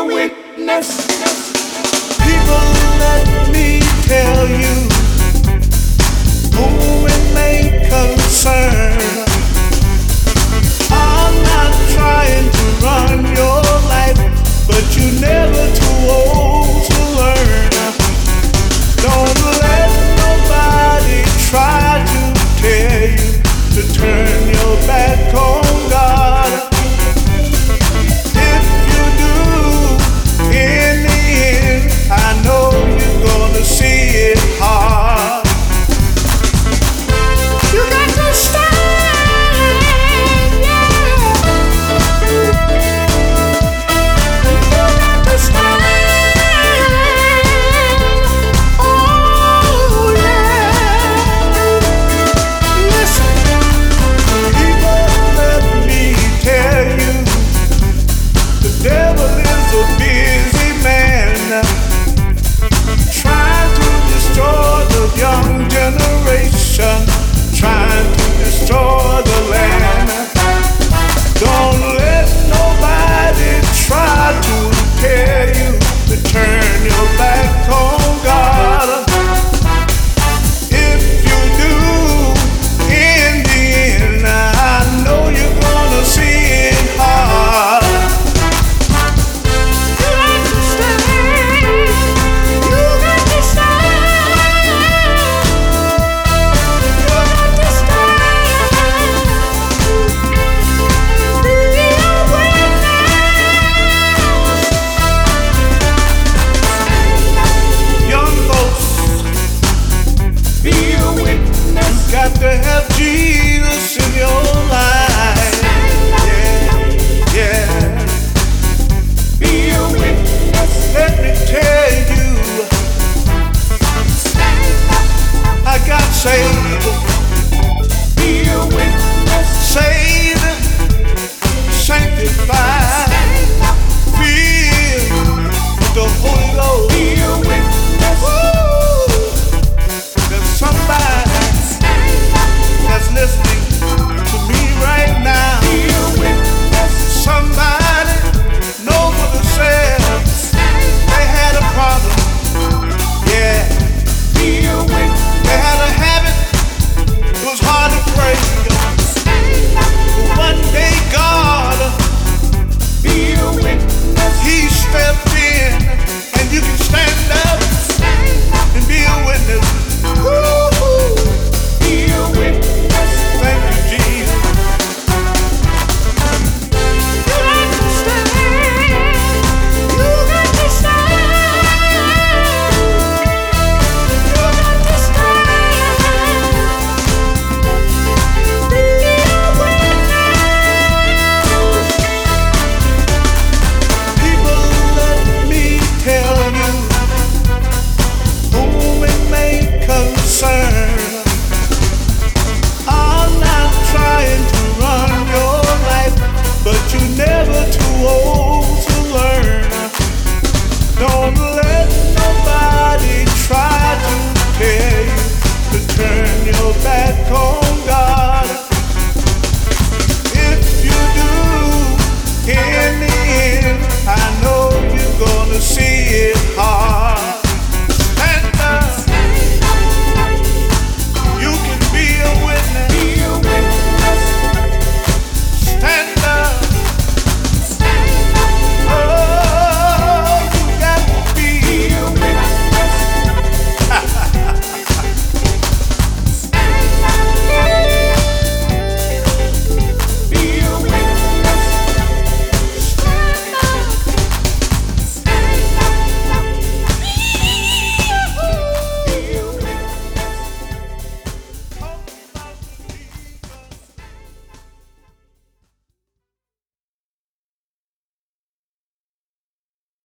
a witness. People, let me tell you, whom it may concern, I'm not trying to run your life, but you're never too old to learn. Don't let nobody try to tell you to turn your back on God. If you do, in the end, I know you're gonna see it hard. You got to stand, yeah. You got to stand. Oh, yeah. Listen, People, let me tell you, the devil is a busy man, trying to destroy the young generation, trying to destroy the land.